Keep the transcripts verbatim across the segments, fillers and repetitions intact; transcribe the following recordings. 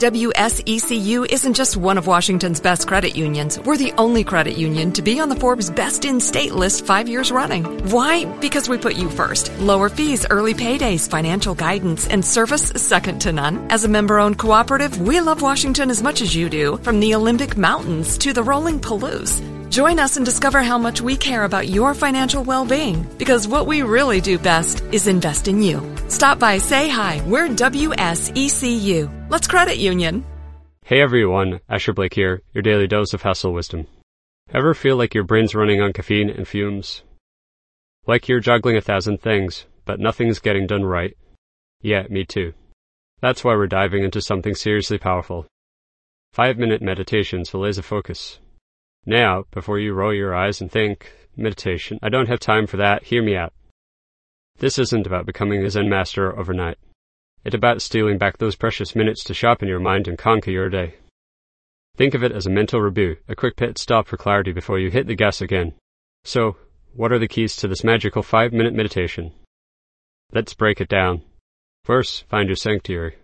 W S E C U isn't just one of Washington's best credit unions. We're the only credit union to be on the Forbes Best in State list five years running. Why? Because we put you first. Lower fees, early paydays, financial guidance, and service second to none. As a member-owned cooperative, we love Washington as much as you do, from the Olympic Mountains to the rolling Palouse. Join us and discover how much we care about your financial well-being, because what we really do best is invest in you. Stop by, say hi. We're W S E C U. Let's credit union. Hey everyone, Asher Blake here, your daily dose of hustle wisdom. Ever feel like your brain's running on caffeine and fumes? Like you're juggling a thousand things, but nothing's getting done right? Yeah, me too. That's why we're diving into something seriously powerful. Five-minute meditations for laser focus. Now, before you roll your eyes and think, meditation, I don't have time for that, hear me out. This isn't about becoming a Zen master overnight. It's about stealing back those precious minutes to sharpen your mind and conquer your day. Think of it as a mental reboot, a quick pit stop for clarity before you hit the gas again. So, what are the keys to this magical five-minute meditation? Let's break it down. First, find your sanctuary.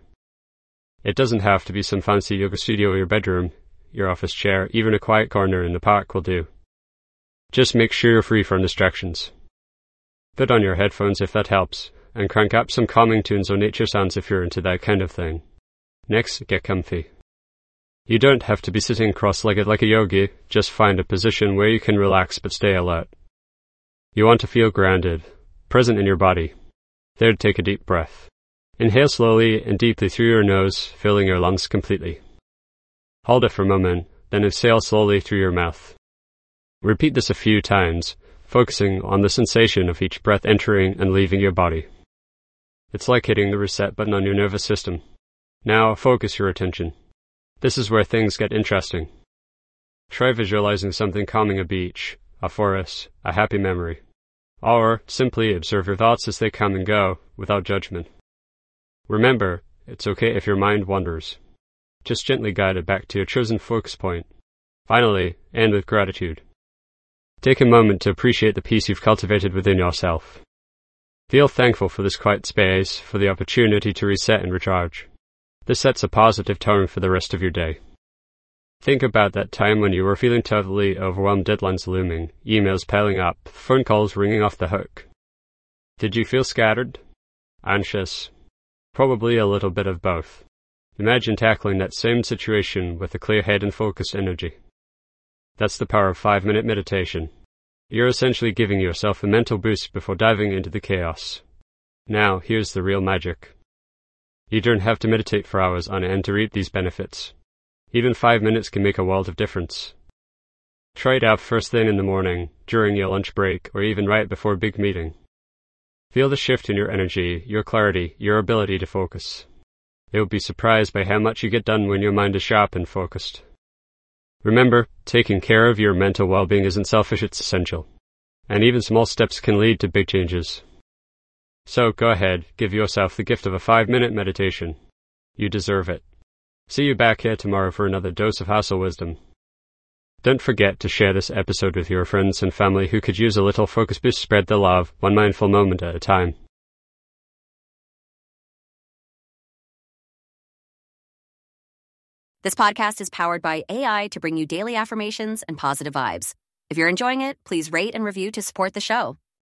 It doesn't have to be some fancy yoga studio or your bedroom. Your office chair, even a quiet corner in the park will do. Just make sure you're free from distractions. Put on your headphones if that helps, and crank up some calming tunes or nature sounds if you're into that kind of thing. Next, get comfy. You don't have to be sitting cross-legged like a yogi, just find a position where you can relax but stay alert. You want to feel grounded, present in your body. There, take a deep breath. Inhale slowly and deeply through your nose, filling your lungs completely. Hold it for a moment, then exhale slowly through your mouth. Repeat this a few times, focusing on the sensation of each breath entering and leaving your body. It's like hitting the reset button on your nervous system. Now, focus your attention. This is where things get interesting. Try visualizing something calming: a beach, a forest, a happy memory. Or simply observe your thoughts as they come and go, without judgment. Remember, it's okay if your mind wanders. Just gently guide it back to your chosen focus point. Finally, end with gratitude. Take a moment to appreciate the peace you've cultivated within yourself. Feel thankful for this quiet space, for the opportunity to reset and recharge. This sets a positive tone for the rest of your day. Think about that time when you were feeling totally overwhelmed, deadlines looming, emails piling up, phone calls ringing off the hook. Did you feel scattered? Anxious? Probably a little bit of both. Imagine tackling that same situation with a clear head and focused energy. That's the power of five-minute meditation. You're essentially giving yourself a mental boost before diving into the chaos. Now, here's the real magic. You don't have to meditate for hours on end to reap these benefits. Even five minutes can make a world of difference. Try it out first thing in the morning, during your lunch break, or even right before a big meeting. Feel the shift in your energy, your clarity, your ability to focus. You'll be surprised by how much you get done when your mind is sharp and focused. Remember, taking care of your mental well-being isn't selfish, it's essential. And even small steps can lead to big changes. So go ahead, give yourself the gift of a five-minute meditation. You deserve it. See you back here tomorrow for another dose of hustle wisdom. Don't forget to share this episode with your friends and family who could use a little focus boost. Spread the love, one mindful moment at a time. This podcast is powered by A I to bring you daily affirmations and positive vibes. If you're enjoying it, please rate and review to support the show.